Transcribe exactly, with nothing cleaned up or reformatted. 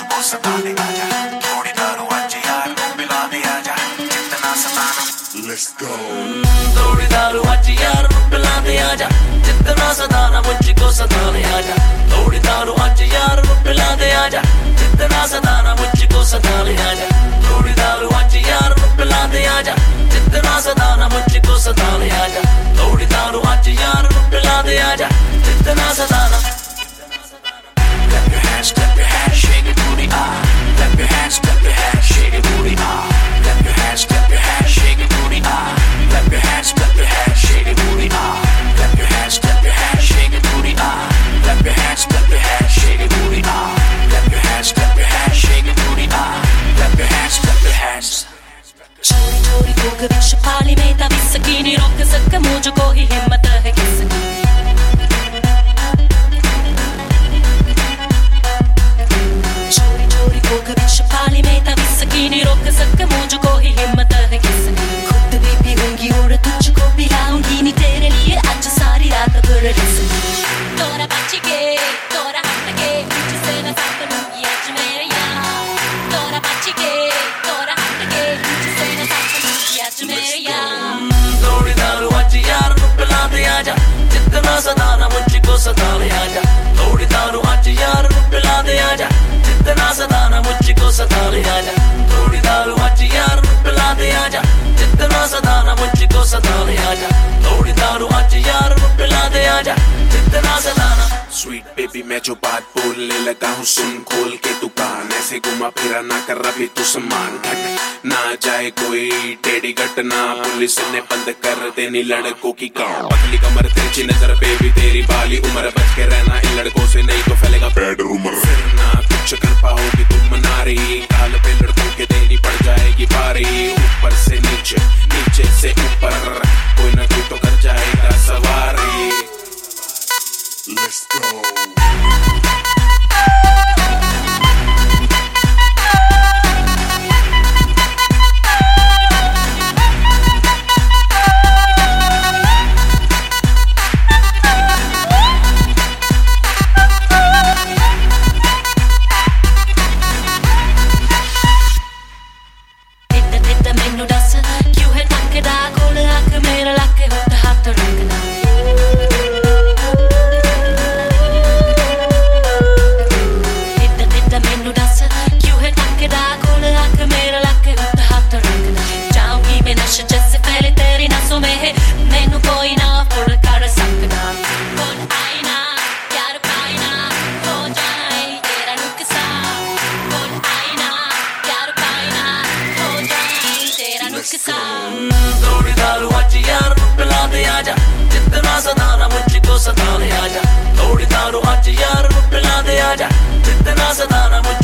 मुझको सता दे आजा, थोड़ी दारू आज यार पिला दे आजा, जितना सताना Let's go थोड़ी दारू आज यार पिला दे आजा, जितना सताना मुझको सता दे आजा, थोड़ी दारू आज यार पिला दे आजा, जितना सताना मुझको सता दे आजा, थोड़ी दारू आज यार पिला दे आजा, जितना सताना मुझको सता दे आजा, थोड़ी दारू आज यार पिला दे आजा, जितना सताना Clap your hands, clap your hands, shake it booty ah. Clap your hands, clap your hands, shake it booty ah. Clap your hands, clap your hands, shake it booty ah. Clap your hands, clap your hands, shake it booty ah. Clap your hands, clap your hands, shake it booty ah. Clap your hands, clap your hands, shake it booty ah. Clap your hands, clap your hands, shake it booty ah. Clap your hands, clap your hands. चोरी चोरी भोग विश्व पाली में तब इसकी नहीं रोक सक मुझको ही हिम्मत है किसकी चोरी चोरी भोग विश्व पाली में तब इसकी नहीं रोक सक मुझको ही हिम्मत है किसकी खुद भी पीऊंगी और तुझको पिलाऊंगी नहीं तेरे लिए आज सारी रात गुड़ रिसकी तोरा बच्ची के तोरा हट के तुझसे न साथ लूंगी आज मेरे यार तोरा बच्ची के तोरा हट के तुझसे न साथ लूंगी आज मेरे यार थोड़ी दारू आज यार पिला दे आजा, जितना सताना मुझको सता दे आजा, थोड़ी दारू आज यार पिला दे आजा, जितना सताना मुझको सता दे आजा, थोड़ी दारू आज यार पिला दे आजा, जितना सताना मुझको सता दे आजा, थोड़ी दारू आज यार पिला दे आजा, जितना सताना Sweet baby मैं जो बात बोलने लगा हूँ सुन खोल के तू कान, ऐसे घुमा फिरा ना कर अभी तू सम्मान घट ना जाए कोई टेढ़ी घटना, पुलिस ने बंद कर देनी लड़कों की गाँव, पतली कमर तिरछी नजर बेबी तेरी बाली उम्र, बच के रहना इन लड़कों से नहीं तो फैलेगा बैड रूमर, फिर ना कुछ कर पाओगी तुम नारी, गाल पे लड़कों के देनी पड़ जाएगी भारी, ऊपर से नीचे नीचे से ऊपर कोई ना कोई तो कर जाएगा सवारी Let's go ਮੈਨੂੰ ਦੱਸ ਕਿਉਂ ਹੈ ਟੱਕਦਾ ਕੋਲ ਅੱਖ ਮੇਰਾ ਲੱਕ ਹੁੱਟ ਹੱਥ ਰੰਗਦਾ ਇੱਦਾਂ ਇੱਦਾਂ ਮੈਨੂੰ ਦੱਸ ਕਿਉਂ ਹੈ ਟੱਕਦਾ ਕੋਲ ਅੱਖ ਮੇਰਾ ਲੱਕ ਹੁੱਟ ਹੱਥ ਰੰਗਦਾ ਜਾਊਂਗੀ ਮੈਂ ਨਸ਼ੇ ਜੈਸੇ पहले तेरी नसों में है मैनू कोई ना फुल कर सकदा कोई आए ना प्यार पाए ना हो जाए तेरा नुकसान कोई आए ना प्यार पाए ना हो जाए तेरा नुकसान थोड़ी दारू आज यार पिला दे आजा, जितना सताना मुझको सता दे आजा, थोड़ी दारू आज यार पिला दे आजा, जितना सताना